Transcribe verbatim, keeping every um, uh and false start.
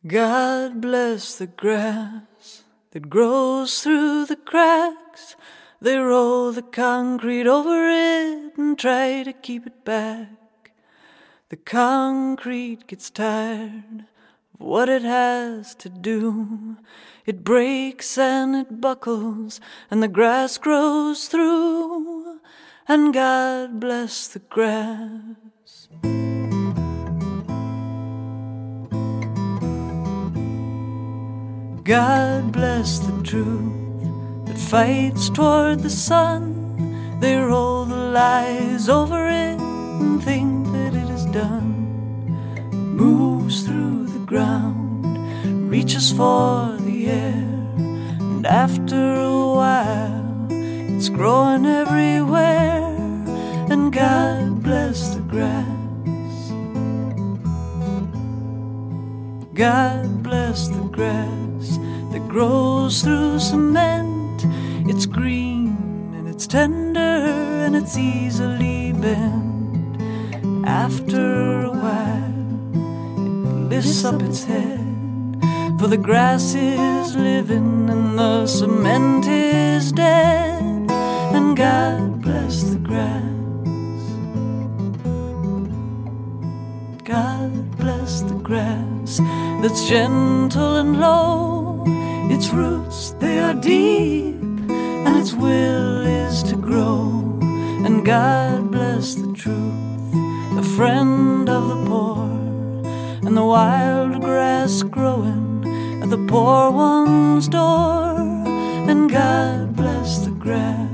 God bless the grass that grows through the cracks. They roll the concrete over it and try to keep it back. The concrete gets tired of what it has to do. It breaks and it buckles and the grass grows through. And God bless the grass. God bless the truth that fights toward the sun. They roll the lies over it and think that it is done. It moves through the ground, reaches for the air, and after a while it's growing everywhere. And God bless the grass. God bless the grass that grows through cement. It's green and it's tender and it's easily bent. After a while it lifts up its head, for the grass is living and the cement is dead. And God bless the grass. God bless the grass that's gentle and low. Its roots, they are deep, and its will is to grow. And God bless the truth, the friend of the poor, and the wild grass growing at the poor one's door. And God bless the grass.